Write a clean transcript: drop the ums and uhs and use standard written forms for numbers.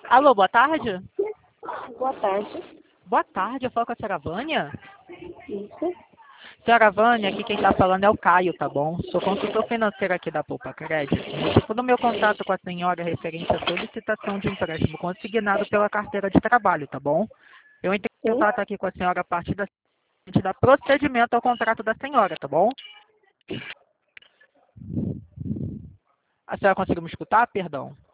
Alô, boa tarde? Boa tarde. Boa tarde, eu falo com a senhora Vânia. Isso. Senhora Vânia, aqui quem está falando é o Caio, tá bom? Sou consultor financeiro aqui da Poupa Crédito. Motivo do meu contato com a senhora referente à solicitação de empréstimo consignado pela carteira de trabalho, tá bom? Eu entrei em Sim. contato aqui com a senhora a partir da procedimento ao contrato da senhora, tá bom? A senhora conseguiu me escutar? Perdão.